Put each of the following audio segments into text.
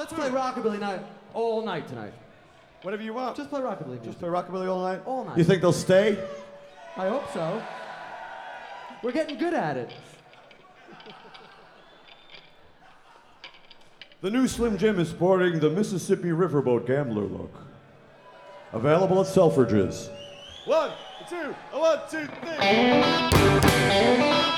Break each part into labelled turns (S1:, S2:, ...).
S1: Let's play rockabilly night all night tonight.
S2: Whatever you want.
S1: Just play rockabilly music.
S2: Just play rockabilly all night?
S1: All night.
S2: You think they'll stay?
S1: I hope so. We're getting good at it.
S2: The new Slim Jim is sporting the Mississippi Riverboat Gambler look. Available at Selfridges. 1, 2, 1, 2, 3.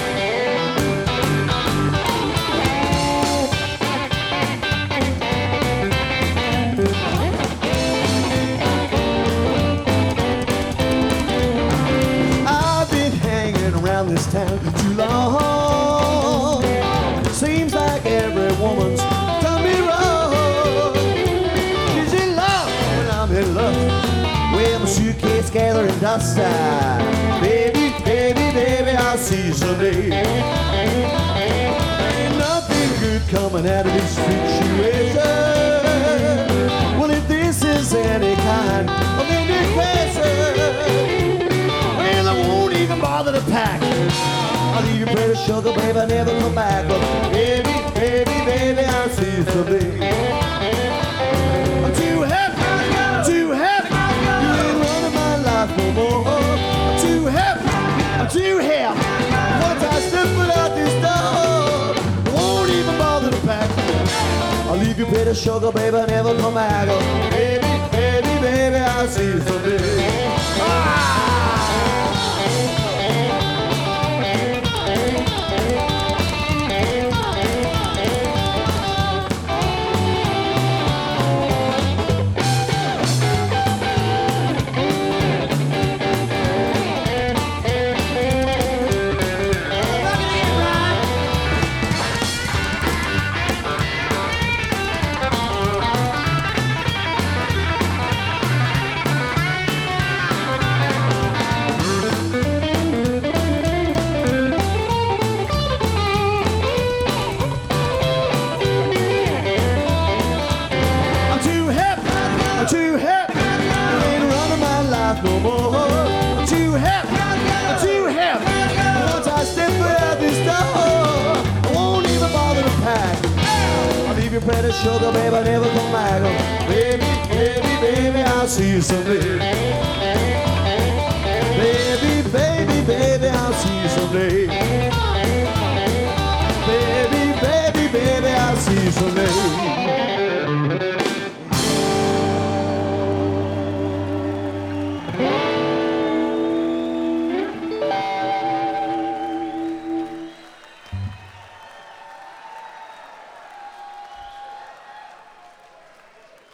S2: Around this town too long. Seems like every woman's done me wrong. She's in love when I'm in love. With my suitcase gathering dust. Baby, baby, baby, I'll see you someday. Ain't nothing good coming out of this situation. Well, if this is any kind of indication, well, I won't even bother to pack. I'll leave you pretty sugar, baby, I never come back. But baby, baby, baby, I'll see you someday. I'm too happy, I'm too happy. You ain't running my life no more. I'm too happy, I'm too happy. Once I step foot out this door, I won't even bother to pack. I'll leave you pretty sugar, baby, I never come back. But baby, baby, baby, I'll see you someday. No more. I'm too happy, I'm too happy. Once I step out this door, I won't even bother to pack. I'll leave you pretty sugar, baby, I never come back. Baby, baby, baby, I'll see you someday.